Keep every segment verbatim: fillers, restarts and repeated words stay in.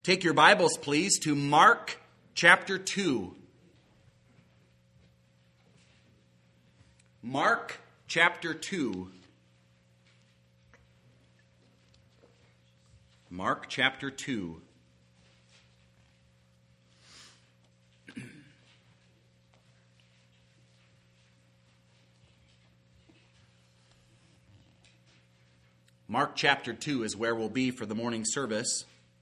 Take your Bibles, please, to Mark chapter two. Mark chapter two. Mark chapter two. Mark chapter two is where we'll be for the morning service.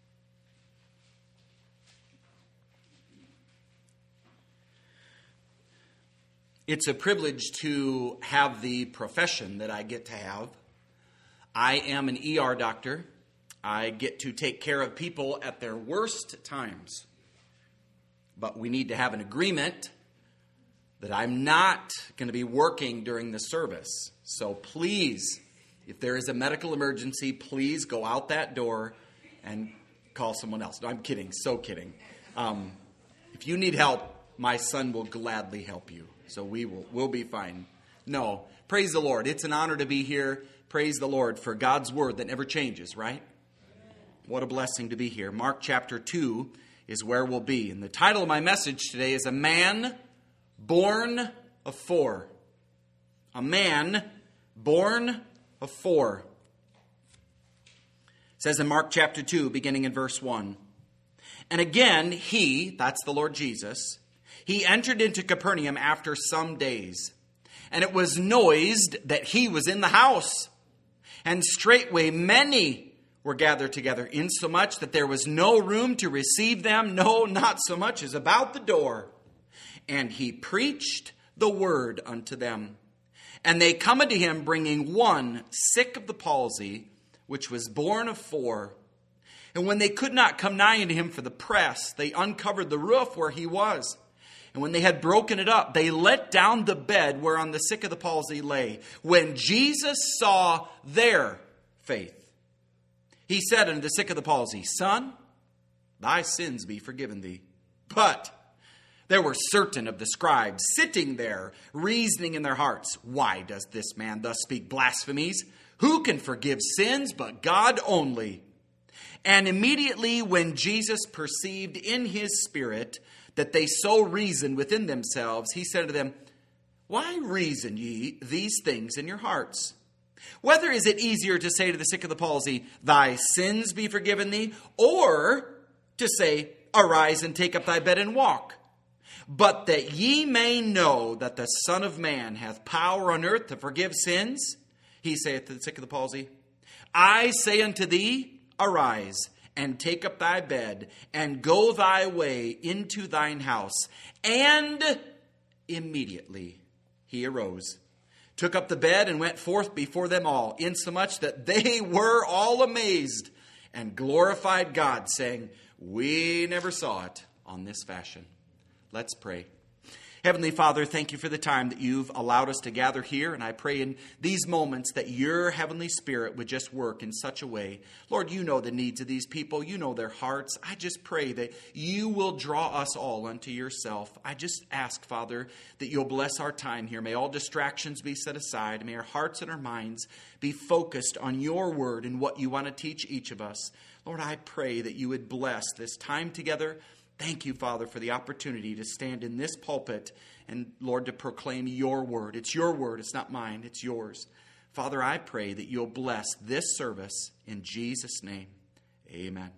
It's a privilege to have the profession that I get to have. I am an E R doctor. I get to take care of people at their worst times. But we need to have an agreement that I'm not going to be working during the service. So please, if there is a medical emergency, please go out that door and call someone else. No, I'm kidding. So kidding. Um, if you need help, my son will gladly help you. So we will we'll be fine. No, praise the Lord. It's an honor to be here. Praise the Lord for God's word that never changes, right? What a blessing to be here. Mark chapter two is where we'll be. And the title of my message today is A Man Born of Four. A Man Born of Four. It says in Mark chapter two, beginning in verse one. And again, he, that's the Lord Jesus, he entered into Capernaum after some days, and it was noised that he was in the house. And straightway many were gathered together, insomuch that there was no room to receive them, no, not so much as about the door. And he preached the word unto them. And they come unto him, bringing one sick of the palsy, which was born of four. And when they could not come nigh unto him for the press, they uncovered the roof where he was. And when they had broken it up, they let down the bed whereon the sick of the palsy lay. When Jesus saw their faith, he said unto the sick of the palsy, Son, thy sins be forgiven thee. But there were certain of the scribes sitting there, reasoning in their hearts, Why does this man thus speak blasphemies? Who can forgive sins but God only? And immediately when Jesus perceived in his spirit that they so reasoned within themselves, he said to them, Why reason ye these things in your hearts? Whether is it easier to say to the sick of the palsy, Thy sins be forgiven thee, or to say, Arise and take up thy bed and walk? But that ye may know that the Son of Man hath power on earth to forgive sins, he saith to the sick of the palsy, I say unto thee, Arise, and take up thy bed, and go thy way into thine house. And immediately he arose, took up the bed, and went forth before them all, insomuch that they were all amazed, and glorified God, saying, We never saw it on this fashion. Let's pray. Heavenly Father, thank you for the time that you've allowed us to gather here. And I pray in these moments that your Heavenly Spirit would just work in such a way. Lord, you know the needs of these people. You know their hearts. I just pray that you will draw us all unto yourself. I just ask, Father, that you'll bless our time here. May all distractions be set aside. May our hearts and our minds be focused on your word and what you want to teach each of us. Lord, I pray that you would bless this time together. Thank you, Father, for the opportunity to stand in this pulpit and, Lord, to proclaim your word. It's your word. It's not mine. It's yours. Father, I pray that you'll bless this service in Jesus' name. Amen.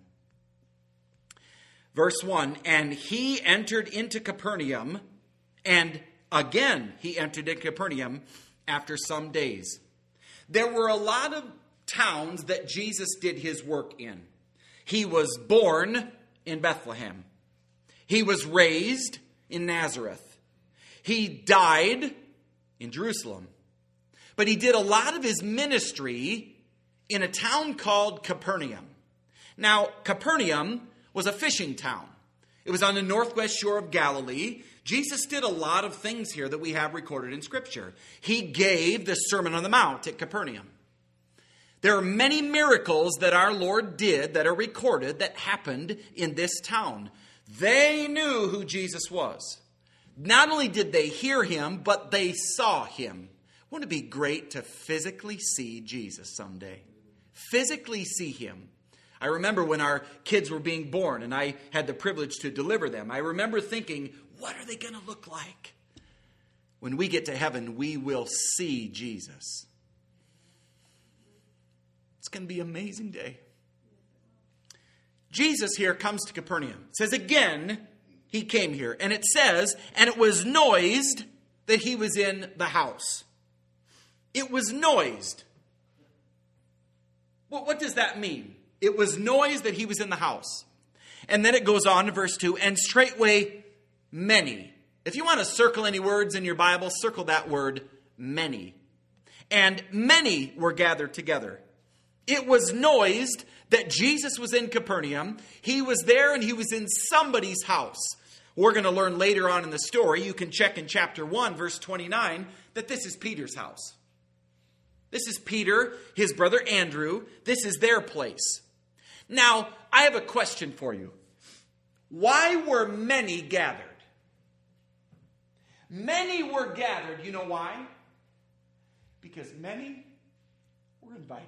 Verse one, And he entered into Capernaum, and again he entered into Capernaum after some days. There were a lot of towns that Jesus did his work in. He was born in Bethlehem. He was raised in Nazareth. He died in Jerusalem. But he did a lot of his ministry in a town called Capernaum. Now, Capernaum was a fishing town. It was on the northwest shore of Galilee. Jesus did a lot of things here that we have recorded in Scripture. He gave the Sermon on the Mount at Capernaum. There are many miracles that our Lord did that are recorded that happened in this town. They knew who Jesus was. Not only did they hear him, but they saw him. Wouldn't it be great to physically see Jesus someday? Physically see him. I remember when our kids were being born and I had the privilege to deliver them. I remember thinking, what are they going to look like? When we get to heaven, we will see Jesus. It's going to be an amazing day. Jesus here comes to Capernaum. It says again, he came here. And it says, and it was noised that he was in the house. It was noised. Well, what does that mean? It was noised that he was in the house. And then it goes on to verse two, and straightway many. If you want to circle any words in your Bible, circle that word, many. And many were gathered together. It was noised that Jesus was in Capernaum. He was there and he was in somebody's house. We're going to learn later on in the story, you can check in chapter one, verse twenty-nine, that this is Peter's house. This is Peter, his brother Andrew. This is their place. Now, I have a question for you. Why were many gathered? Many were gathered. You know why? Because many were invited.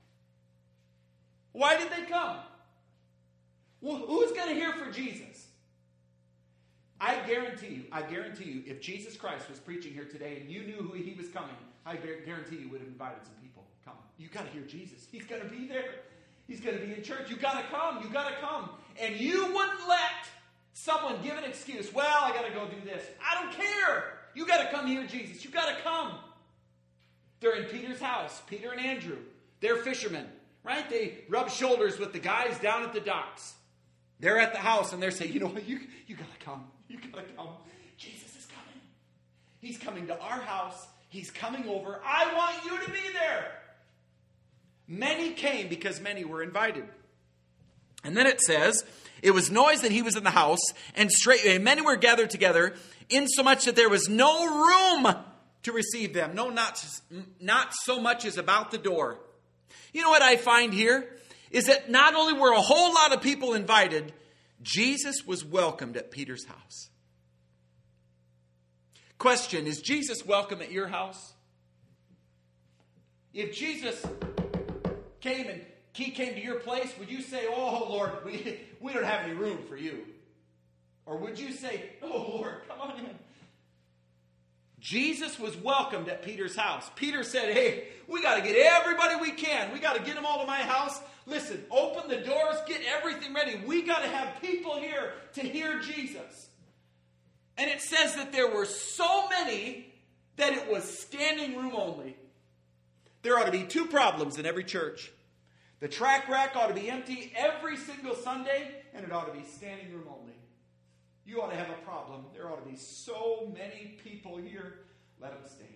Why did they come? Well, who's going to hear for Jesus? I guarantee you, I guarantee you, if Jesus Christ was preaching here today and you knew who he was coming, I guarantee you would have invited some people. Come. You got to hear Jesus. He's going to be there. He's going to be in church. You got to come. You got to come. And you wouldn't let someone give an excuse. Well, I got to go do this. I don't care. You got to come hear Jesus. You got to come. They're in Peter's house. Peter and Andrew. They're fishermen, right? They rub shoulders with the guys down at the docks. They're at the house and they're saying, you know what? You, you got to come. You got to come. Jesus is coming. He's coming to our house. He's coming over. I want you to be there. Many came because many were invited. And then it says, it was noise that he was in the house, and straightway many were gathered together, insomuch that there was no room to receive them. No, not, not so much as about the door. You know what I find here? Is that not only were a whole lot of people invited, Jesus was welcomed at Peter's house. Question, is Jesus welcome at your house? If Jesus came and he came to your place, would you say, oh, Lord, we, we don't have any room for you? Or would you say, oh, Lord, come on in? Jesus was welcomed at Peter's house. Peter said, hey, we got to get everybody we can. We got to get them all to my house. Listen, open the doors, get everything ready. We got to have people here to hear Jesus. And it says that there were so many that it was standing room only. There ought to be two problems in every church. The track rack ought to be empty every single Sunday, and it ought to be standing room only. You ought to have a problem. There ought to be so many people here. Let them stand.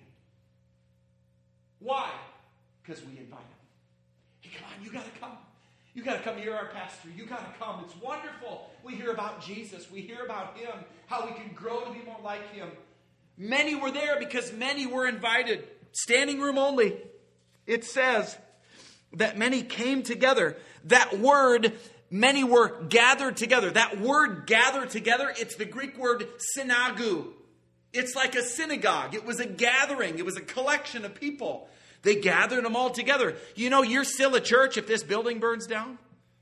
Why? Because we invite them. Hey, come on, you got to come. You got to come hear our pastor. You got to come. It's wonderful. We hear about Jesus. We hear about him, how we can grow to be more like him. Many were there because many were invited. Standing room only. It says that many came together. That word, many were gathered together. That word gathered together, it's the Greek word synagogue. It's like a synagogue. It was a gathering. It was a collection of people. They gathered them all together. You know, you're still a church if this building burns down.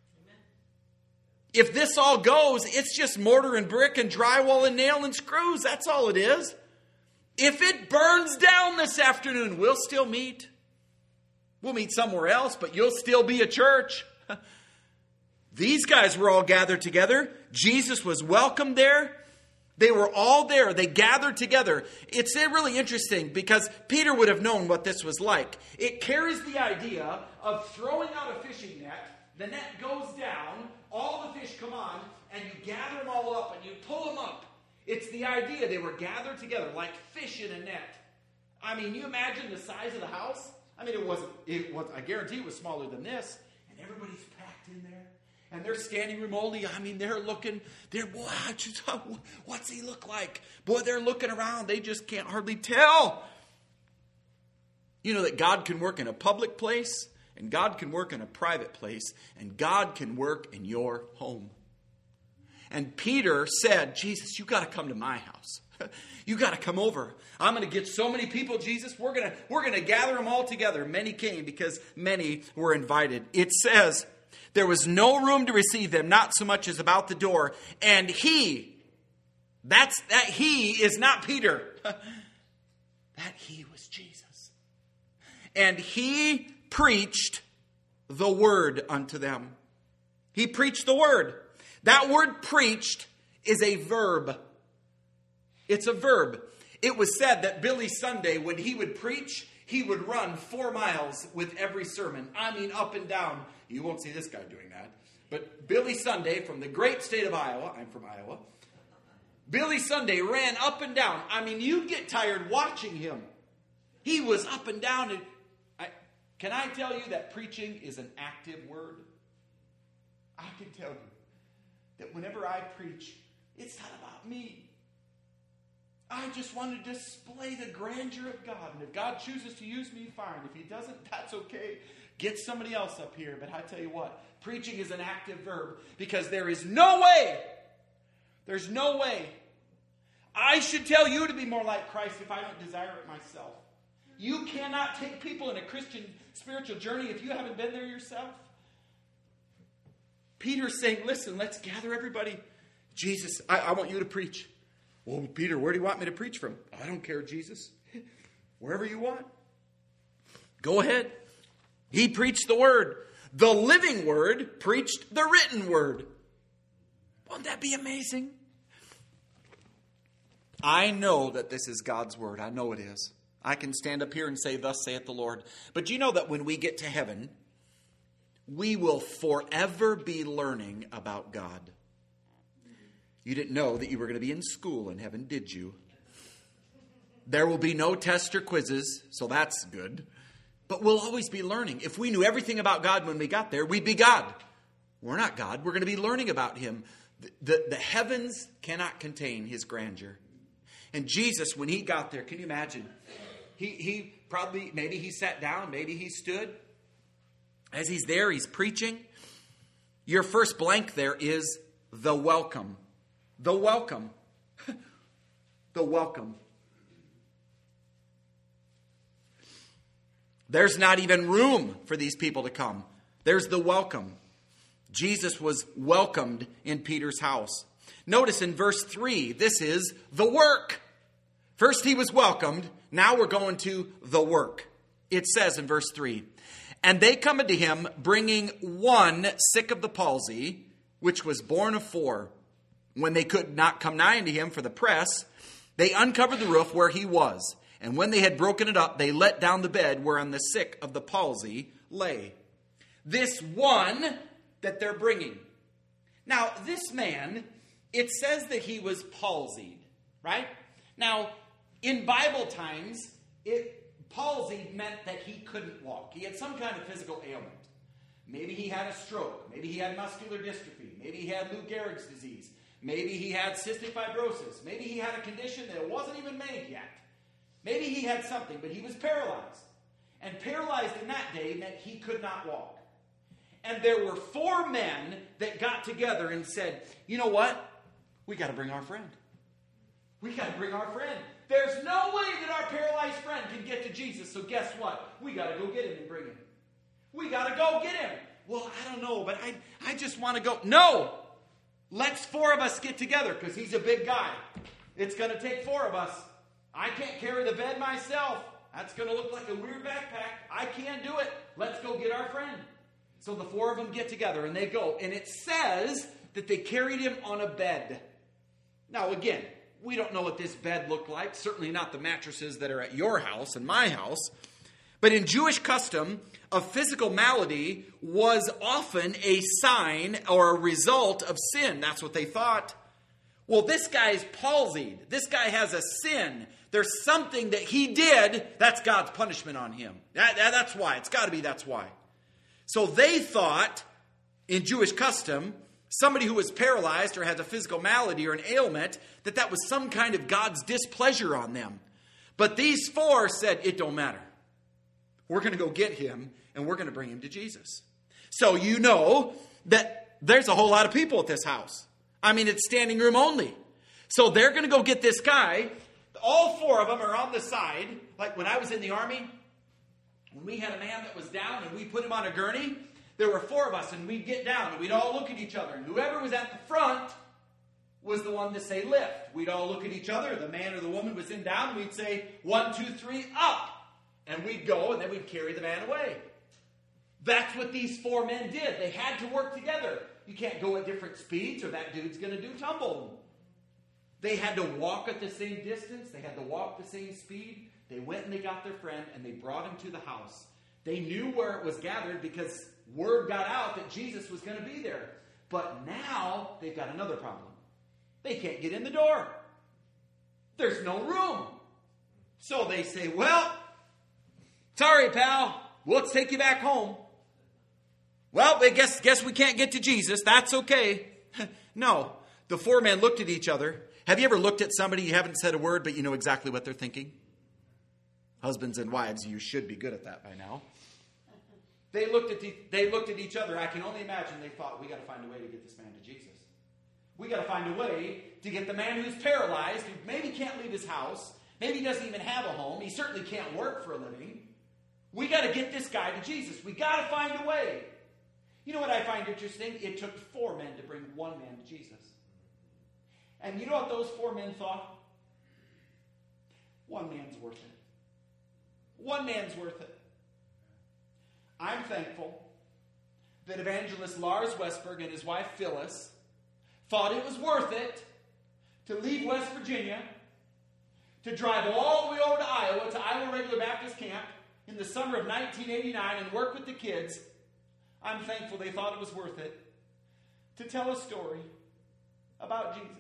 If this all goes, it's just mortar and brick and drywall and nail and screws. That's all it is. If it burns down this afternoon, we'll still meet. We'll meet somewhere else, but you'll still be a church. These guys were all gathered together. Jesus was welcomed there. They were all there. They gathered together. It's really interesting because Peter would have known what this was like. It carries the idea of throwing out a fishing net. The net goes down. All the fish come on. And you gather them all up and you pull them up. It's the idea. They were gathered together like fish in a net. I mean, you imagine the size of the house? I mean, it wasn't, it was, I guarantee it was smaller than this. And everybody's packed in there. And they're standing room only. I mean, they're looking, they're, boy, what's he look like? Boy, they're looking around. They just can't hardly tell. You know that God can work in a public place, and God can work in a private place, and God can work in your home. And Peter said, Jesus, you got to come to my house. You got to come over. I'm going to get so many people, Jesus. We're going to, we're going to gather them all together. Many came because many were invited. It says There was no room to receive them, not so much as about the door. And he, that's that he is not Peter. That he was Jesus. And he preached the word unto them. He preached the word. That word preached is a verb. It's a verb. It was said that Billy Sunday, when he would preach, he would run four miles with every sermon. I mean, up and down. You won't see this guy doing that. But Billy Sunday from the great state of Iowa, I'm from Iowa, Billy Sunday ran up and down. I mean, you'd get tired watching him. He was up and down. And I, can I tell you that preaching is an active word? I can tell you that whenever I preach, it's not about me. I just want to display the grandeur of God. And if God chooses to use me, fine. If he doesn't, that's okay. Get somebody else up here. But I tell you what, preaching is an active verb because there is no way, there's no way I should tell you to be more like Christ if I don't desire it myself. You cannot take people in a Christian spiritual journey if you haven't been there yourself. Peter's saying, listen, let's gather everybody. Jesus, I, I want you to preach. Well, Peter, where do you want me to preach from? I don't care, Jesus. Wherever you want. Go ahead. He preached the word. The living word preached the written word. Won't that be amazing? I know that this is God's word. I know it is. I can stand up here and say, thus saith the Lord. But you know that when we get to heaven, we will forever be learning about God. You didn't know that you were going to be in school in heaven, did you? There will be no tests or quizzes, so that's good. But we'll always be learning. If we knew everything about God when we got there, we'd be God. We're not God. We're going to be learning about him. The, the, the heavens cannot contain his grandeur. And Jesus, when he got there, can you imagine? He, he probably, maybe he sat down, maybe he stood. As he's there, he's preaching. Your first blank there is the welcome. The welcome. The welcome. There's not even room for these people to come. There's the welcome. Jesus was welcomed in Peter's house. Notice in verse three, this is the work. First he was welcomed. Now we're going to the work. It says in verse three, and they come unto him, bringing one sick of the palsy, which was born of four. When they could not come nigh unto him for the press, they uncovered the roof where he was. And when they had broken it up, they let down the bed whereon the sick of the palsy lay. This one that they're bringing. Now, this man, it says that he was palsied, right? Now, in Bible times, it palsied meant that he couldn't walk. He had some kind of physical ailment. Maybe he had a stroke. Maybe he had muscular dystrophy. Maybe he had Lou Gehrig's disease. Maybe he had cystic fibrosis. Maybe he had a condition that wasn't even made yet. Maybe he had something, but he was paralyzed. And paralyzed in that day meant he could not walk. And there were four men that got together and said, you know what? We got to bring our friend. We got to bring our friend. There's no way that our paralyzed friend can get to Jesus. So guess what? We got to go get him and bring him. We got to go get him. Well, I don't know, but I, I just want to go. No! Let's four of us get together because he's a big guy. It's going to take four of us. I can't carry the bed myself. That's going to look like a weird backpack. I can't do it. Let's go get our friend. So the four of them get together and they go. And it says that they carried him on a bed. Now again, we don't know what this bed looked like. Certainly not the mattresses that are at your house and my house. But in Jewish custom, a physical malady was often a sign or a result of sin. That's what they thought. Well, this guy's palsied. This guy has a sin. There's something that he did. That's God's punishment on him. That, that, that's why. It's got to be that's why. So they thought, in Jewish custom, somebody who was paralyzed or has a physical malady or an ailment, that that was some kind of God's displeasure on them. But these four said, it don't matter. We're going to go get him, and we're going to bring him to Jesus. So you know that there's a whole lot of people at this house. I mean, it's standing room only. So they're going to go get this guy. All four of them are on the side. Like when I was in the army, when we had a man that was down and we put him on a gurney, there were four of us, and we'd get down, and we'd all look at each other. And whoever was at the front was the one to say lift. We'd all look at each other. The man or the woman was in down. We'd say, one, two, three, up. And we'd go, and then we'd carry the man away. That's what these four men did. They had to work together. You can't go at different speeds, or that dude's going to do tumble. They had to walk at the same distance. They had to walk the same speed. They went and they got their friend, and they brought him to the house. They knew where it was gathered because word got out that Jesus was going to be there. But now they've got another problem. They can't get in the door. There's no room. So they say, well, sorry, pal. Well, let's take you back home. Well, I guess, guess we can't get to Jesus. That's okay. No. The four men looked at each other. Have you ever looked at somebody, you haven't said a word, but you know exactly what they're thinking? Husbands and wives, you should be good at that by now. They looked at the, they looked at each other. I can only imagine they thought, we got to find a way to get this man to Jesus. We got to find a way to get the man who's paralyzed, who maybe can't leave his house, maybe doesn't even have a home, he certainly can't work for a living. We got to get this guy to Jesus. We got to find a way. You know what I find interesting? It took four men to bring one man to Jesus. And you know what those four men thought? One man's worth it. One man's worth it. I'm thankful that evangelist Lars Westberg and his wife Phyllis thought it was worth it to leave West Virginia, to drive all the way over to Iowa, to Iowa Regular Baptist Camp in the summer of nineteen eighty-nine and work with the kids. I'm thankful they thought it was worth it to tell a story about Jesus.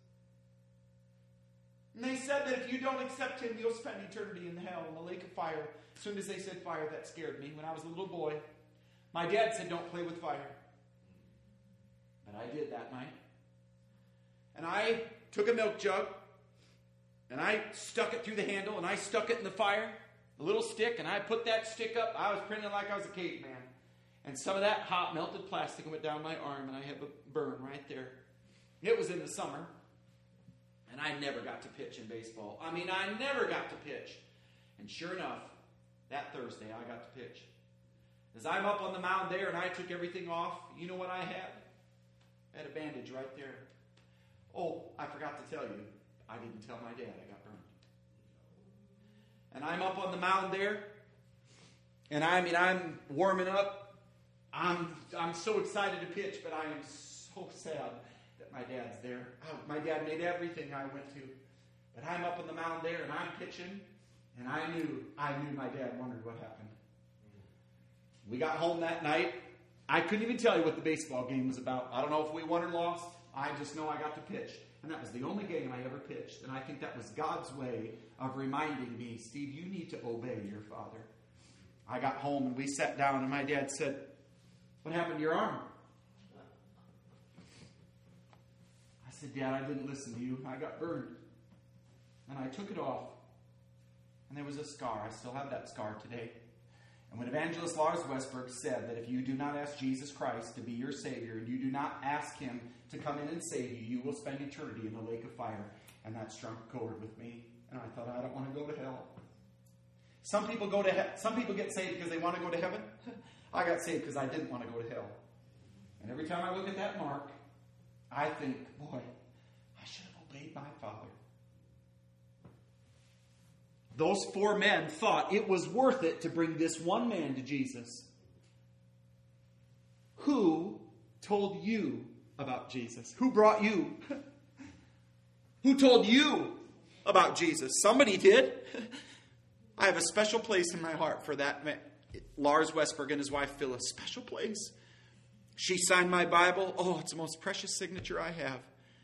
And they said that if you don't accept him, you'll spend eternity in hell, in the lake of fire. As soon as they said fire, that scared me. When I was a little boy, my dad said, don't play with fire. But I did that night. And I took a milk jug, and I stuck it through the handle, and I stuck it in the fire, a little stick, and I put that stick up. I was pretending like I was a caveman. And some of that hot melted plastic went down my arm, and I have a burn right there. It was in the summer. And I never got to pitch in baseball. I mean, I never got to pitch. And sure enough, that Thursday, I got to pitch. As I'm up on the mound there and I took everything off, you know what I had? I had a bandage right there. Oh, I forgot to tell you, I didn't tell my dad I got burned. And I'm up on the mound there, and I mean, I'm warming up. I'm, I'm so excited to pitch, but I am so sad my dad's there. Oh, my dad made everything I went to. But I'm up on the mound there, and I'm pitching, and I knew, I knew my dad wondered what happened. We got home that night. I couldn't even tell you what the baseball game was about. I don't know if we won or lost. I just know I got to pitch. And that was the only game I ever pitched. And I think that was God's way of reminding me, Steve, you need to obey your father. I got home, and we sat down, and my dad said, what happened to your arm? I said, Dad, I didn't listen to you. I got burned. And I took it off. And there was a scar. I still have that scar today. And when evangelist Lars Westberg said that if you do not ask Jesus Christ to be your Savior, and you do not ask him to come in and save you, you will spend eternity in the lake of fire. And that struck a chord with me. And I thought, I don't want to go to hell. Some people go to he- Some people get saved because they want to go to heaven. I got saved because I didn't want to go to hell. And every time I look at that mark, I think, boy, I should have obeyed my father. Those four men thought it was worth it to bring this one man to Jesus. Who told you about Jesus? Who brought you? Who told you about Jesus? Somebody did. I have a special place in my heart for that man. Lars Westberg and his wife Phyllis. Special place. She signed my Bible. Oh, it's the most precious signature I have.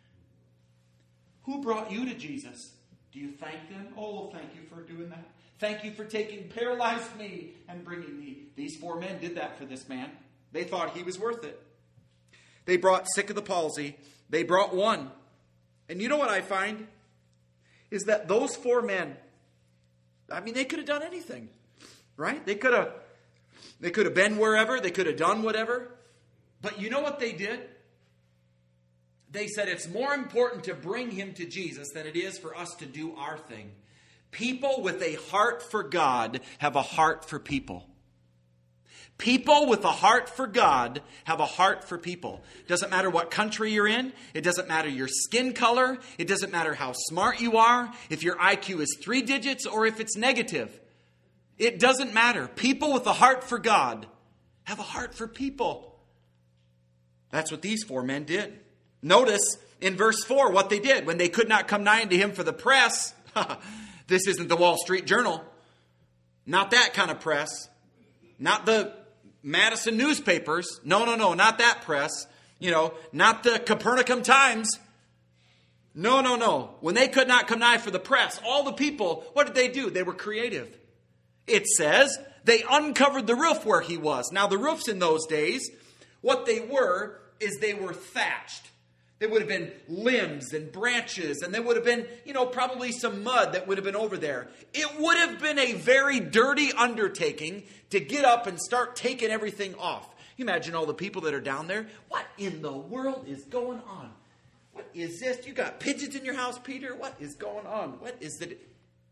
Who brought you to Jesus? Do you thank them? Oh, thank you for doing that. Thank you for taking paralyzed me and bringing me. These four men did that for this man. They thought he was worth it. They brought sick of the palsy. They brought one. And you know what I find? Is that those four men, I mean, they could have done anything. Right? They could have, they could have been wherever. They could have done whatever. But you know what they did? They said it's more important to bring him to Jesus than it is for us to do our thing. People with a heart for God have a heart for people. People with a heart for God have a heart for people. Doesn't matter what country you're in. It doesn't matter your skin color. It doesn't matter how smart you are. If your I Q is three digits or if it's negative. It doesn't matter. People with a heart for God have a heart for people. That's what these four men did. Notice in verse four what they did. When they could not come nigh unto him for the press. This isn't the Wall Street Journal. Not that kind of press. Not the Madison newspapers. No, no, no, not that press. You know, not the Copernicum Times. No, no, no. When they could not come nigh for the press, all the people, what did they do? They were creative. It says they uncovered the roof where he was. Now, the roofs in those days, what they were is they were thatched. There would have been limbs and branches, and there would have been, you know, probably some mud that would have been over there. It would have been a very dirty undertaking to get up and start taking everything off. You imagine all the people that are down there. What in the world is going on? What is this? You got pigeons in your house, Peter? What is going on? What is the...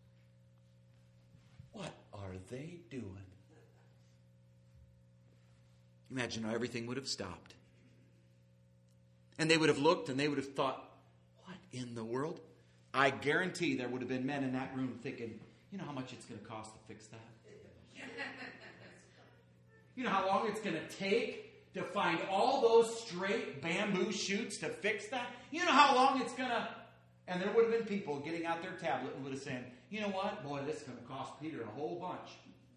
What are they doing? Imagine how everything would have stopped. And they would have looked and they would have thought, what in the world? I guarantee there would have been men in that room thinking, you know how much it's going to cost to fix that? You know how long it's going to take to find all those straight bamboo shoots to fix that? You know how long it's going to... And there would have been people getting out their tablet and would have said, you know what? Boy, this is going to cost Peter a whole bunch.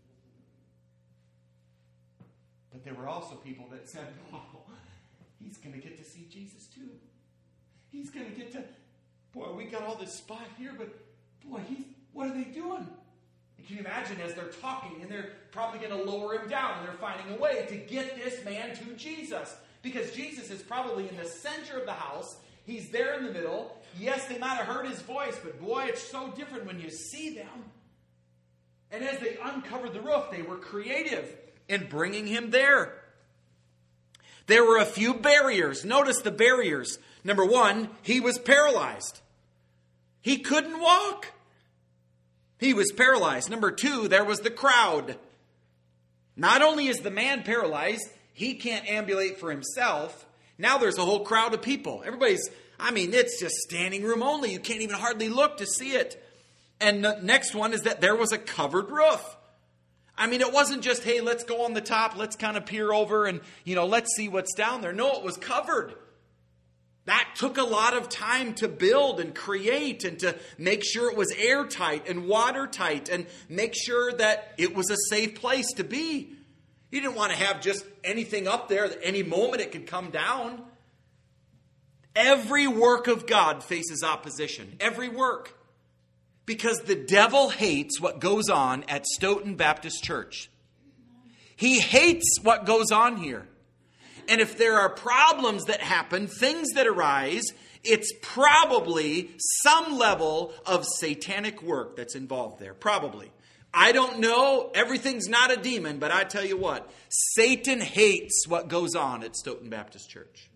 But there were also people that said, oh, he's going to get to see Jesus too. He's going to get to, boy, we got all this spot here, but boy, he's, what are they doing? And can you imagine as they're talking and they're probably going to lower him down and they're finding a way to get this man to Jesus. Because Jesus is probably in the center of the house. He's there in the middle. Yes, they might have heard his voice, but boy, it's so different when you see them. And as they uncovered the roof, they were creative in bringing him there. There were a few barriers. Notice the barriers. Number one, he was paralyzed. He couldn't walk. He was paralyzed. Number two, there was the crowd. Not only is the man paralyzed, he can't ambulate for himself. Now there's a whole crowd of people. Everybody's, I mean, it's just standing room only. You can't even hardly look to see it. And the next one is that there was a covered roof. I mean, it wasn't just, hey, let's go on the top, let's kind of peer over and, you know, let's see what's down there. No, it was covered. That took a lot of time to build and create and to make sure it was airtight and watertight and make sure that it was a safe place to be. You didn't want to have just anything up there that any moment it could come down. Every work of God faces opposition. Every work. Because the devil hates what goes on at Stoughton Baptist Church. He hates what goes on here. And if there are problems that happen, things that arise, it's probably some level of satanic work that's involved there. Probably. I don't know. Everything's not a demon, but I tell you what. Satan hates what goes on at Stoughton Baptist Church.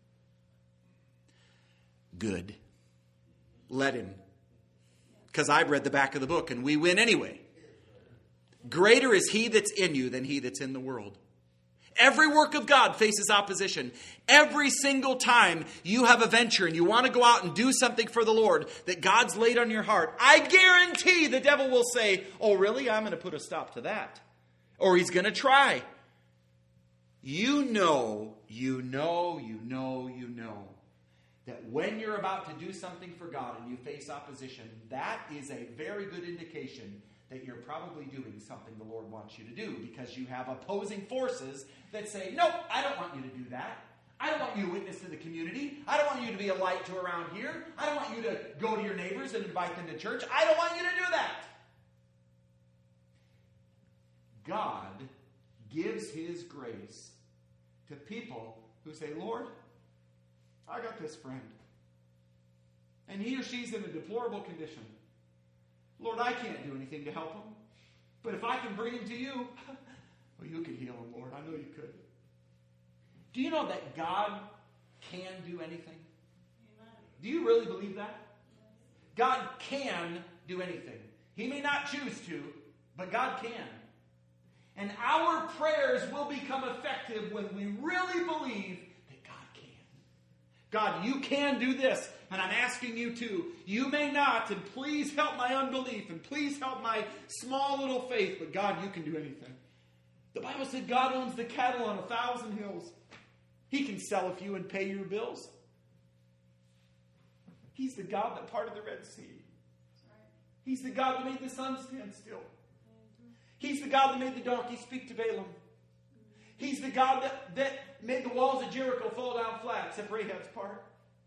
Good. Let him. Because I've read the back of the book and we win anyway. Greater is he that's in you than he that's in the world. Every work of God faces opposition. Every single time you have a venture and you want to go out and do something for the Lord that God's laid on your heart, I guarantee the devil will say, oh, really? I'm going to put a stop to that. Or he's going to try. You know, you know, you know, you know that when you're about to do something for God and you face opposition, that is a very good indication that you're probably doing something the Lord wants you to do, because you have opposing forces that say, nope, I don't want you to do that. I don't want you to witness to the community. I don't want you to be a light to around here. I don't want you to go to your neighbors and invite them to church. I don't want you to do that. God gives his grace to people who say, Lord, I got this friend. And he or she's in a deplorable condition. Lord, I can't do anything to help him. But if I can bring him to you, well, you can heal him, Lord. I know you could. Do you know that God can do anything? Do you really believe that? God can do anything. He may not choose to, but God can. And our prayers will become effective when we really believe that God can. God, you can do this, and I'm asking you to. You may not, and please help my unbelief, and please help my small little faith, but God, you can do anything. The Bible said God owns the cattle on a thousand hills. He can sell a few and pay your bills. He's the God that parted the Red Sea. He's the God that made the sun stand still. He's the God that made the donkey speak to Balaam. He's the God that, that made the walls of Jericho fall down flat, except Rahab's part.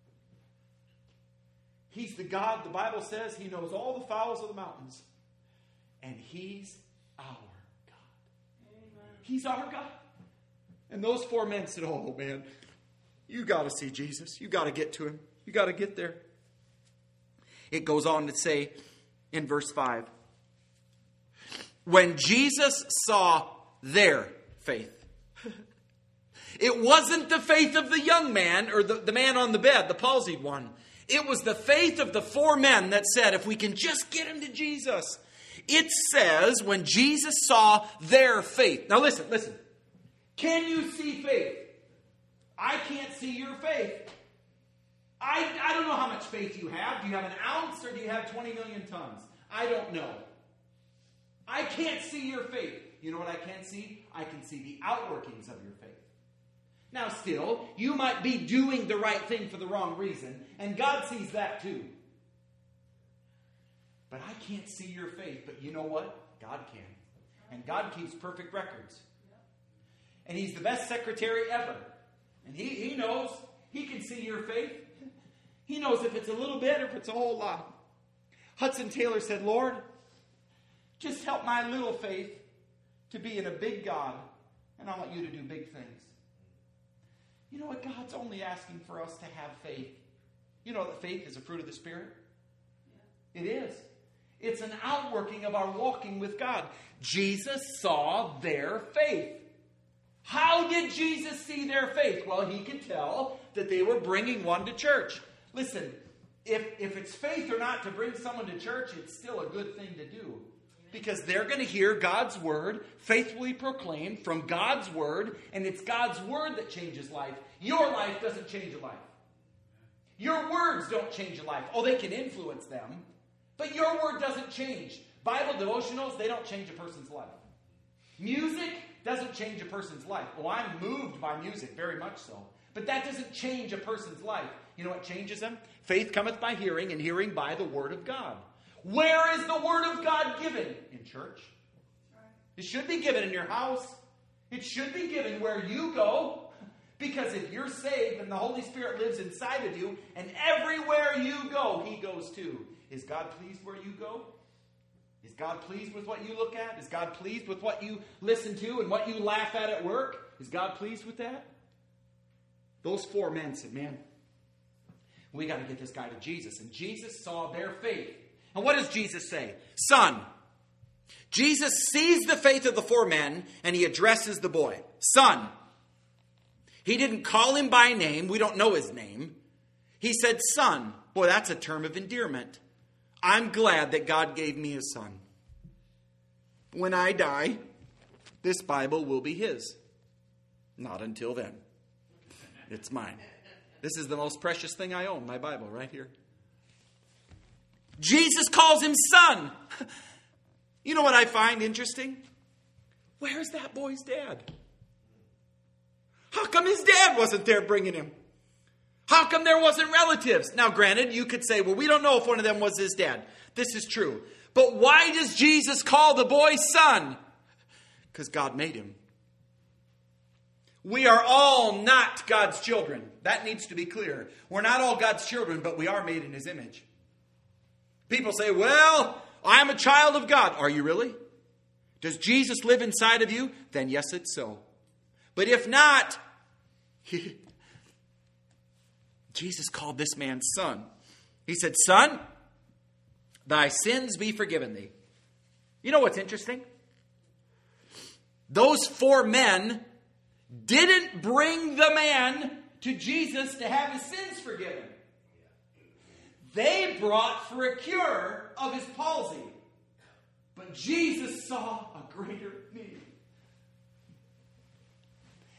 He's the God, the Bible says, He knows all the fowls of the mountains. And He's our God. Amen. He's our God. And those four men said, oh man, you got to see Jesus. You got to get to Him. You got to get there. It goes on to say in verse five, when Jesus saw their faith. It wasn't the faith of the young man or the, the man on the bed, the palsied one. It was the faith of the four men that said, if we can just get him to Jesus. It says, when Jesus saw their faith. Now listen, listen. Can you see faith? I can't see your faith. I, I don't know how much faith you have. Do you have an ounce or do you have twenty million tons? I don't know. I can't see your faith. You know what I can see? I can see the outworkings of your faith. Now still, you might be doing the right thing for the wrong reason, and God sees that too. But I can't see your faith, but you know what? God can. And God keeps perfect records. And He's the best secretary ever. And He, he knows. He can see your faith. He knows if it's a little bit or if it's a whole lot. Hudson Taylor said, Lord, just help my little faith to be in a big God, and I want you to do big things. You know what? God's only asking for us to have faith. You know that faith is a fruit of the Spirit? Yeah. It is. It's an outworking of our walking with God. Jesus saw their faith. How did Jesus see their faith? Well, He could tell that they were bringing one to church. Listen, if, if it's faith or not to bring someone to church, it's still a good thing to do. Because they're going to hear God's word faithfully proclaimed from God's word, and it's God's word that changes life. Your life doesn't change a life. Your words don't change a life. Oh, they can influence them, but your word doesn't change. Bible devotionals, they don't change a person's life. Music doesn't change a person's life. Oh, I'm moved by music, very much so. But that doesn't change a person's life. You know what changes them? Faith cometh by hearing, and hearing by the word of God. Where is the word of God given? In church. It should be given in your house. It should be given where you go. Because if you're saved and the Holy Spirit lives inside of you, and everywhere you go, He goes too. Is God pleased where you go? Is God pleased with what you look at? Is God pleased with what you listen to and what you laugh at at work? Is God pleased with that? Those four men said, man, we got to get this guy to Jesus. And Jesus saw their faith. And what does Jesus say? Son. Jesus sees the faith of the four men, and He addresses the boy. Son. He didn't call him by name. We don't know his name. He said, son. Boy, that's a term of endearment. I'm glad that God gave me a son. When I die, this Bible will be His. Not until then. It's mine. This is the most precious thing I own, my Bible, right here. Jesus calls him son. You know what I find interesting? Where's that boy's dad? How come his dad wasn't there bringing him? How come there wasn't relatives? Now, granted, you could say, well, we don't know if one of them was his dad. This is true. But why does Jesus call the boy son? Because God made him. We are all not God's children. That needs to be clear. We're not all God's children, but we are made in His image. People say, well, I'm a child of God. Are you really? Does Jesus live inside of you? Then yes, it's so. But if not, Jesus called this man son. He said, son, thy sins be forgiven thee. You know what's interesting? Those four men didn't bring the man to Jesus to have his sins forgiven. They brought for a cure of his palsy. But Jesus saw a greater need.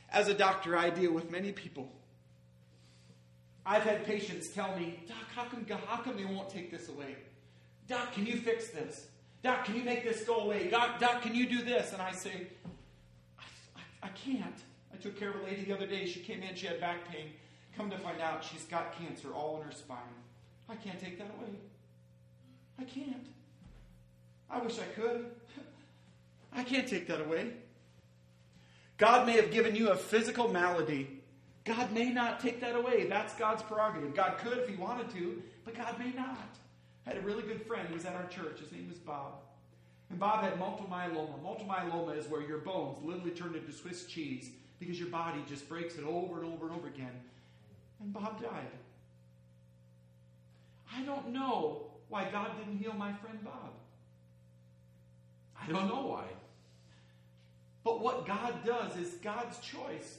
As a doctor, I deal with many people. I've had patients tell me, Doc, how come, how come they won't take this away? Doc, can you fix this? Doc, can you make this go away? Doc, Doc, can you do this? And I say, I, I, I can't. I took care of a lady the other day. She came in, she had back pain. Come to find out, she's got cancer all in her spine. I can't take that away. I can't. I wish I could. I can't take that away. God may have given you a physical malady. God may not take that away. That's God's prerogative. God could if he wanted to, but God may not. I had a really good friend. He was at our church. His name was Bob. And Bob had multiple myeloma. Multiple myeloma is where your bones literally turn into Swiss cheese because your body just breaks it over and over and over again. And Bob died. I don't know why God didn't heal my friend Bob. I don't know why. But what God does is God's choice.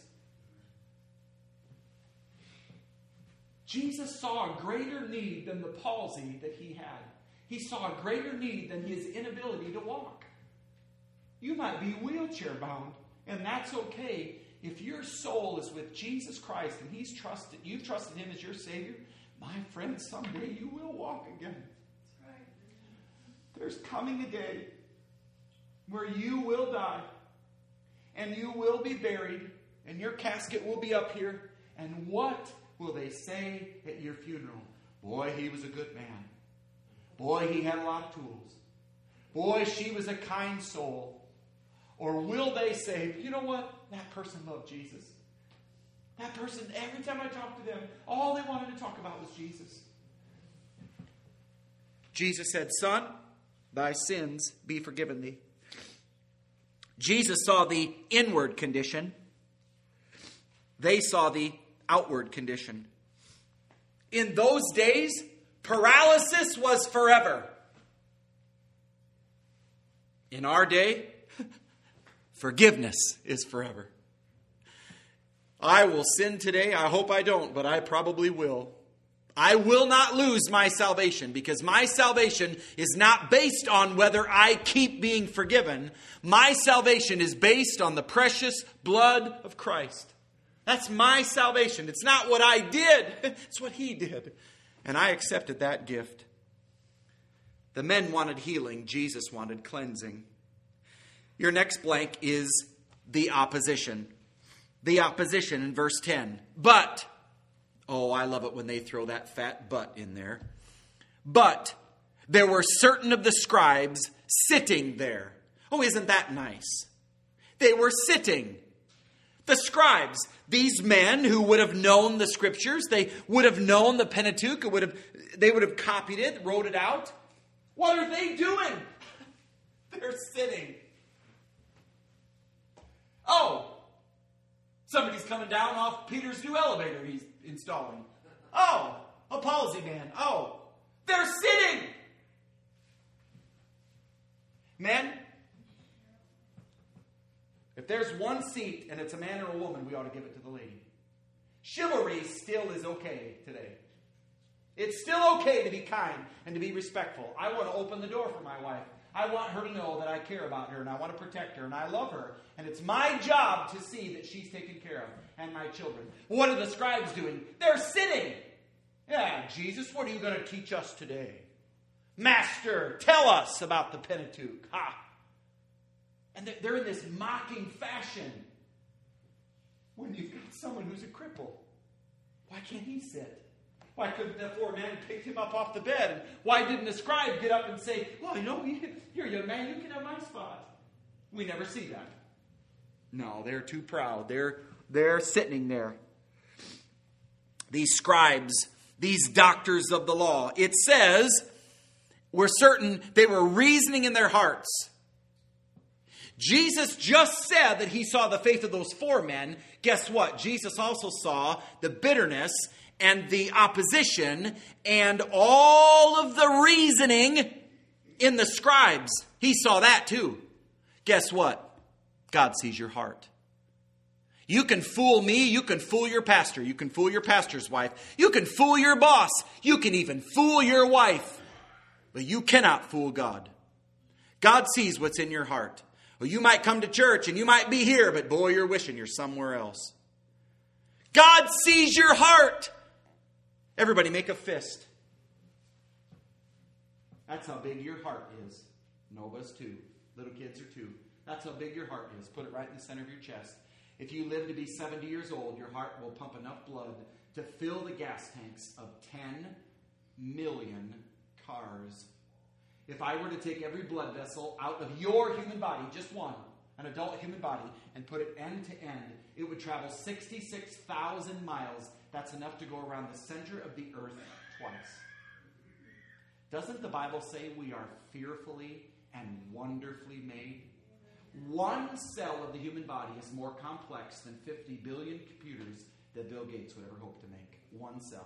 Jesus saw a greater need than the palsy that he had. He saw a greater need than his inability to walk. You might be wheelchair bound, and that's okay. If your soul is with Jesus Christ and he's trusted, you've trusted him as your Savior, my friend, someday you will walk again. That's right. There's coming a day where you will die, and you will be buried, and your casket will be up here, and what will they say at your funeral? Boy, he was a good man. Boy, he had a lot of tools. Boy, she was a kind soul. Or will they say, you know what? That person loved Jesus. That person, every time I talked to them, all they wanted to talk about was Jesus. Jesus said, son, thy sins be forgiven thee. Jesus saw the inward condition. They saw the outward condition. In those days, paralysis was forever. In our day, forgiveness is forever. I will sin today. I hope I don't, but I probably will. I will not lose my salvation because my salvation is not based on whether I keep being forgiven. My salvation is based on the precious blood of Christ. That's my salvation. It's not what I did. It's what he did. And I accepted that gift. The men wanted healing. Jesus wanted cleansing. Your next blank is the opposition. The opposition in verse ten. But, oh, I love it when they throw that fat but in there. But there were certain of the scribes sitting there. Oh, isn't that nice? They were sitting. The scribes, these men who would have known the scriptures, they would have known the Pentateuch, would have, they would have copied it, wrote it out. What are they doing? They're sitting. Oh, somebody's coming down off Peter's new elevator he's installing. Oh, a palsy man. Oh, they're sitting. Men, if there's one seat and it's a man or a woman, we ought to give it to the lady. Chivalry still is okay today. It's still okay to be kind and to be respectful. I want to open the door for my wife. I want her to know that I care about her and I want to protect her and I love her. And it's my job to see that she's taken care of and my children. What are the scribes doing? They're sitting. Yeah, Jesus, what are you going to teach us today? Master, tell us about the Pentateuch. Ha! And they're in this mocking fashion. When you've got someone who's a cripple, why can't he sit? Why couldn't the poor man pick him up off the bed? And why didn't the scribe get up and say, well, you know, you're a young man, you can have my spot. We never see that. No, they're too proud. They're, they're sitting there. These scribes, these doctors of the law, it says, were certain they were reasoning in their hearts. Jesus just said that he saw the faith of those four men. Guess what? Jesus also saw the bitterness and the opposition and all of the reasoning in the scribes. He saw that too. Guess what? God sees your heart. You can fool me. You can fool your pastor. You can fool your pastor's wife. You can fool your boss. You can even fool your wife. But you cannot fool God. God sees what's in your heart. Well, you might come to church and you might be here, but boy, you're wishing you're somewhere else. God sees your heart. Everybody make a fist. That's how big your heart is. Nova's two. Little kids are two. That's how big your heart is. Put it right in the center of your chest. If you live to be seventy years old, your heart will pump enough blood to fill the gas tanks of ten million cars. If I were to take every blood vessel out of your human body, just one, an adult human body, and put it end to end, it would travel sixty-six thousand miles. That's enough to go around the center of the earth twice. Doesn't the Bible say we are fearfully and wonderfully made? One cell of the human body is more complex than fifty billion computers that Bill Gates would ever hope to make. One cell.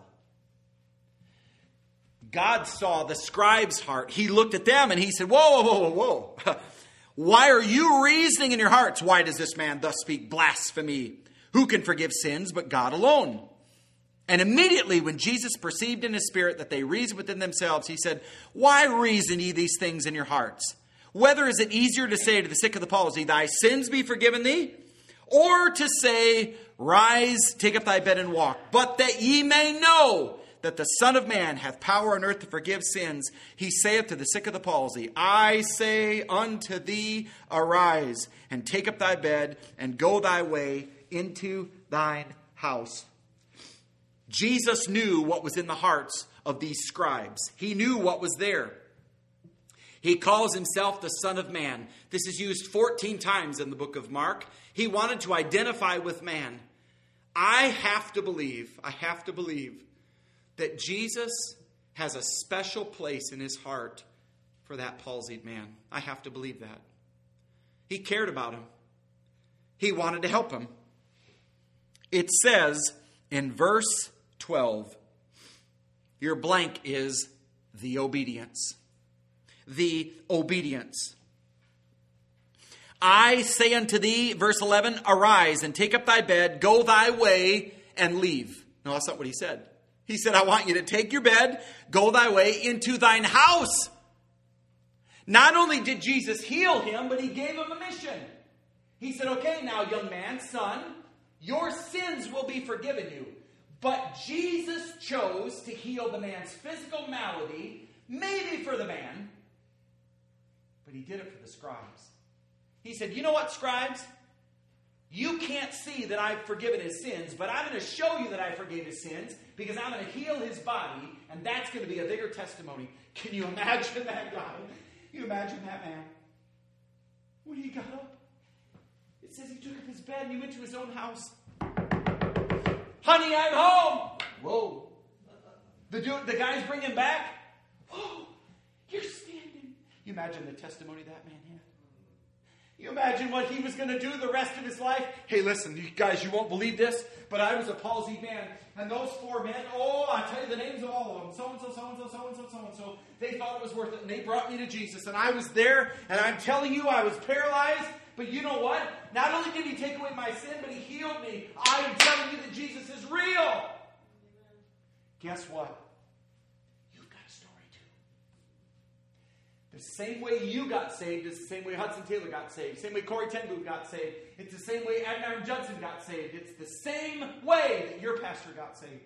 God saw the scribe's heart. He looked at them and he said, whoa, whoa, whoa, whoa. Why are you reasoning in your hearts? Why does this man thus speak blasphemy? Who can forgive sins but God alone? And immediately when Jesus perceived in his spirit that they reasoned within themselves, he said, why reason ye these things in your hearts? Whether is it easier to say to the sick of the palsy, thy sins be forgiven thee? Or to say, rise, take up thy bed and walk. But that ye may know that the Son of Man hath power on earth to forgive sins, he saith to the sick of the palsy, I say unto thee, arise, and take up thy bed, and go thy way into thine house. Jesus knew what was in the hearts of these scribes. He knew what was there. He calls himself the Son of Man. This is used fourteen times in the book of Mark. He wanted to identify with man. I have to believe, I have to believe that Jesus has a special place in his heart for that palsied man. I have to believe that. He cared about him. He wanted to help him. It says in verse twelve, your blank is the obedience. The obedience. I say unto thee, verse eleven, arise and take up thy bed, go thy way and leave. No, that's not what he said. He said, I want you to take your bed, go thy way into thine house. Not only did Jesus heal him, but he gave him a mission. He said, okay, now young man, son, your sins will be forgiven you. But Jesus chose to heal the man's physical malady, maybe for the man, but he did it for the scribes. He said, you know what, scribes? You can't see that I've forgiven his sins, but I'm going to show you that I forgave his sins because I'm going to heal his body, and that's going to be a bigger testimony. Can you imagine that guy? Can you imagine that man? When he got up, it says he took up his bed and he went to his own house. Honey, I'm home. Whoa. The dude, the guy's bringing back. Whoa, you're standing. You imagine the testimony that man had. You imagine what he was going to do the rest of his life. Hey, listen, you guys, you won't believe this, but I was a palsied man. And those four men, oh, I'll tell you the names of all of them. So-and-so, so-and-so, so-and-so, so-and-so. They thought it was worth it, and they brought me to Jesus. And I was there, and I'm telling you, I was paralyzed. But you know what? Not only did he take away my sin, but he healed me. I am telling you that Jesus is real. Guess what? You've got a story too. The same way you got saved is the same way Hudson Taylor got saved. The same way Corey Ten Boom got saved. It's the same way Adoniram Judson got saved. It's the same way that your pastor got saved.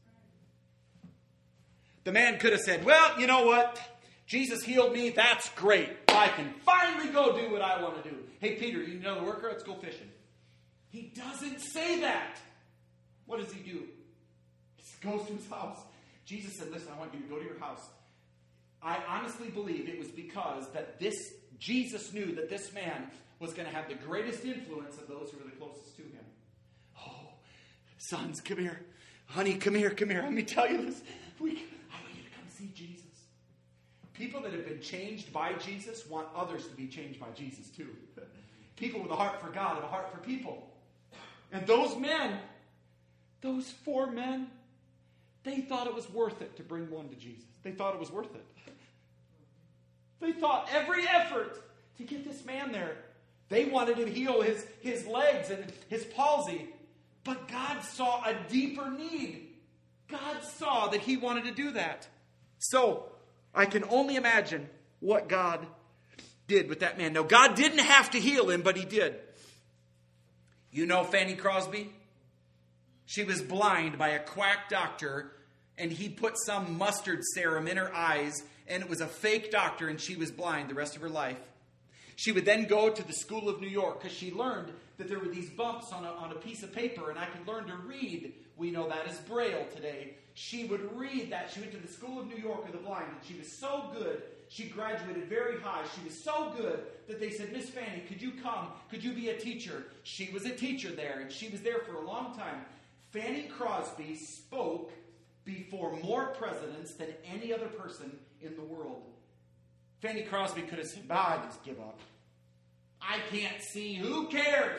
The man could have said, well, you know what? Jesus healed me. That's great. I can finally go do what I want to do. Hey, Peter, you know the worker? Let's go fishing. He doesn't say that. What does he do? He goes to his house. Jesus said, listen, I want you to go to your house. I honestly believe it was because that this Jesus knew that this man was going to have the greatest influence of those who were the closest to him. Oh, sons, come here. Honey, come here, come here. Let me tell you this. We, I want you to come see Jesus. People that have been changed by Jesus want others to be changed by Jesus too. People with a heart for God have a heart for people. And those men, those four men, they thought it was worth it to bring one to Jesus. They thought it was worth it. They thought every effort to get this man there. They wanted to heal his, his legs and his palsy. But God saw a deeper need. God saw that he wanted to do that. So, I can only imagine what God did with that man. Now, God didn't have to heal him, but he did. You know Fanny Crosby? She was blind by a quack doctor, and he put some mustard serum in her eyes, and it was a fake doctor, and she was blind the rest of her life. She would then go to the School of New York because she learned that there were these bumps on a, on a piece of paper, and I could learn to read. We know that as Braille today. She would read that. She went to the School of New York of the Blind, and she was so good. She graduated very high. She was so good that they said, Miss Fanny, could you come? Could you be a teacher? She was a teacher there, and she was there for a long time. Fanny Crosby spoke before more presidents than any other person in the world. Fanny Crosby could have said, bah, I just give up. I can't see. Who cares?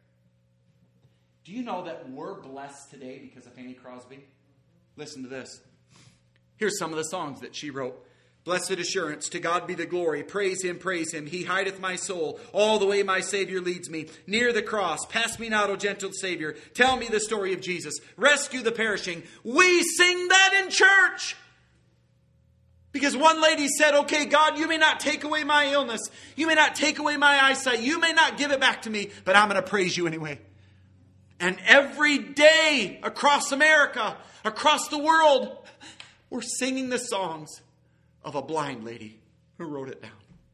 Do you know that we're blessed today because of Fanny Crosby? Listen to this. Here's some of the songs that she wrote. Blessed assurance, to God be the glory. Praise him, praise him. He hideth my soul. All the way my Savior leads me. Near the cross, pass me not, O gentle Savior. Tell me the story of Jesus. Rescue the perishing. We sing that in church. Because one lady said, okay, God, you may not take away my illness. You may not take away my eyesight. You may not give it back to me, but I'm going to praise you anyway. And every day across America, across the world, we're singing the songs of a blind lady who wrote it down.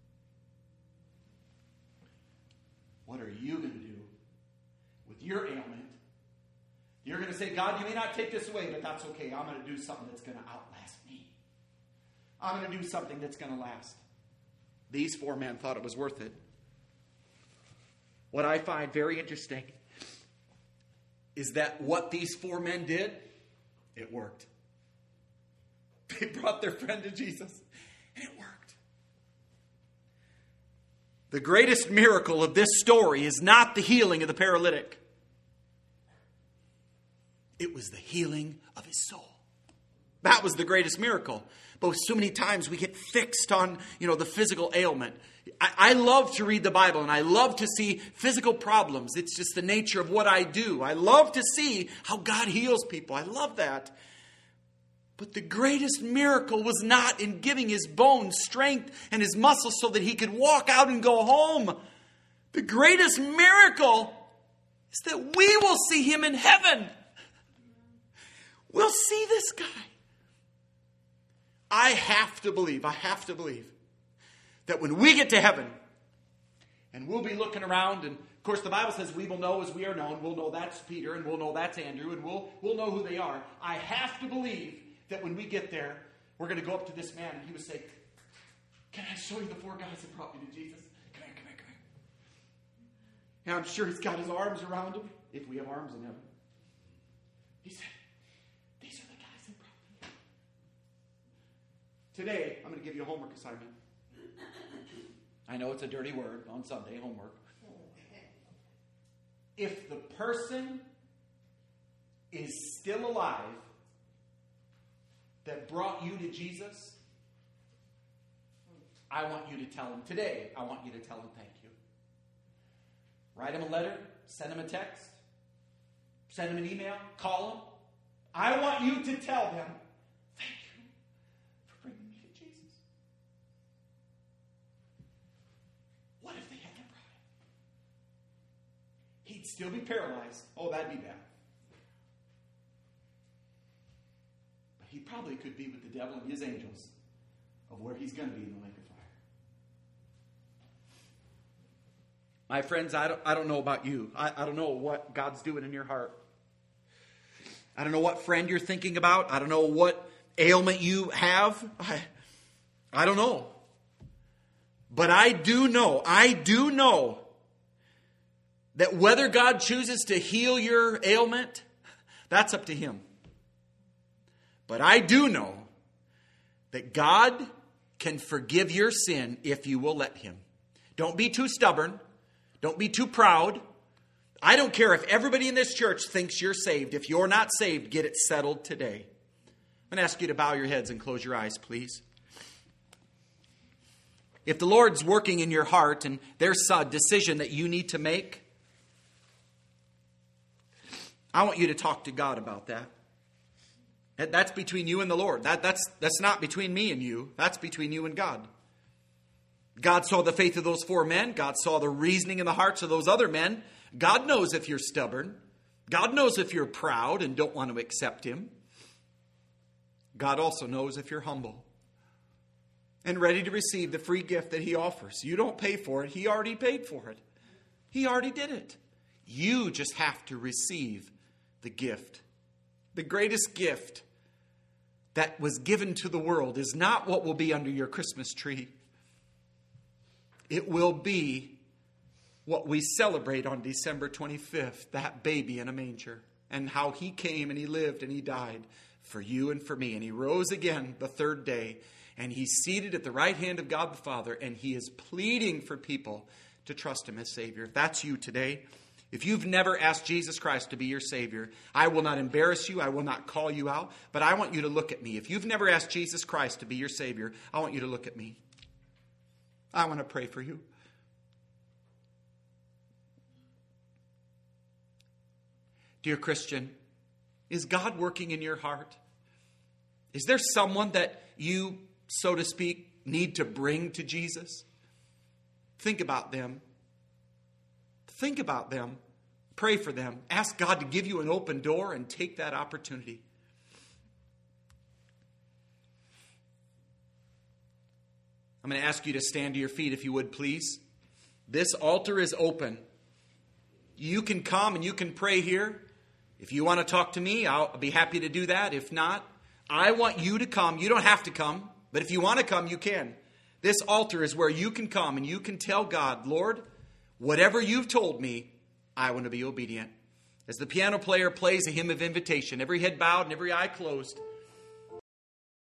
What are you going to do with your ailment? You're going to say, God, you may not take this away, but that's okay. I'm going to do something that's going to outlast me. I'm going to do something that's going to last. These four men thought it was worth it. What I find very interesting is that what these four men did, it worked. They brought their friend to Jesus, and it worked. The greatest miracle of this story is not the healing of the paralytic. It was the healing of his soul. That was the greatest miracle. But so many times we get fixed on, you know, the physical ailment. I, I love to read the Bible, and I love to see physical problems. It's just the nature of what I do. I love to see how God heals people. I love that. But the greatest miracle was not in giving his bones strength and his muscles so that he could walk out and go home. The greatest miracle is that we will see him in heaven. We'll see this guy. I have to believe, I have to believe that when we get to heaven and we'll be looking around, and of course the Bible says we will know as we are known. We'll know that's Peter, and we'll know that's Andrew, and we'll, we'll know who they are. I have to believe that when we get there, we're going to go up to this man and he would say, can I show you the four guys that brought me to Jesus? Come here, come here, come here. And I'm sure he's got his arms around him, if we have arms in heaven. He said, these are the guys that brought me. Today, I'm going to give you a homework assignment. I know it's a dirty word on Sunday, homework. If the person is still alive that brought you to Jesus, I want you to tell him today, I want you to tell him thank you. Write him a letter, send him a text, send him an email, call him. I want you to tell them, thank you for bringing me to Jesus. What if they hadn't brought him? He'd still be paralyzed. Oh, that'd be bad. He probably could be with the devil and his angels of where he's going to be in the lake of fire. My friends, I don't, I don't know about you. I, I don't know what God's doing in your heart. I don't know what friend you're thinking about. I don't know what ailment you have. I, I don't know. But I do know, I do know that whether God chooses to heal your ailment, that's up to him. But I do know that God can forgive your sin if you will let him. Don't be too stubborn. Don't be too proud. I don't care if everybody in this church thinks you're saved. If you're not saved, get it settled today. I'm going to ask you to bow your heads and close your eyes, please. If the Lord's working in your heart and there's a decision that you need to make, I want you to talk to God about that. That's between you and the Lord. That, that's, that's not between me and you. That's between you and God. God saw the faith of those four men. God saw the reasoning in the hearts of those other men. God knows if you're stubborn. God knows if you're proud and don't want to accept him. God also knows if you're humble and ready to receive the free gift that he offers. You don't pay for it. He already paid for it. He already did it. You just have to receive the gift. The greatest gift that was given to the world is not what will be under your Christmas tree. It will be what we celebrate on December twenty-fifth, that baby in a manger, and how he came and he lived and he died for you and for me. And he rose again the third day, and he's seated at the right hand of God the Father, and he is pleading for people to trust him as Savior. If that's you today, if you've never asked Jesus Christ to be your Savior, I will not embarrass you. I will not call you out, but I want you to look at me. If you've never asked Jesus Christ to be your Savior, I want you to look at me. I want to pray for you. Dear Christian, is God working in your heart? Is there someone that you, so to speak, need to bring to Jesus? Think about them. Think about them. Pray for them. Ask God to give you an open door and take that opportunity. I'm going to ask you to stand to your feet if you would, please. This altar is open. You can come and you can pray here. If you want to talk to me, I'll be happy to do that. If not, I want you to come. You don't have to come, but if you want to come, you can. This altar is where you can come and you can tell God, Lord, whatever you've told me, I want to be obedient. As the piano player plays a hymn of invitation, every head bowed and every eye closed,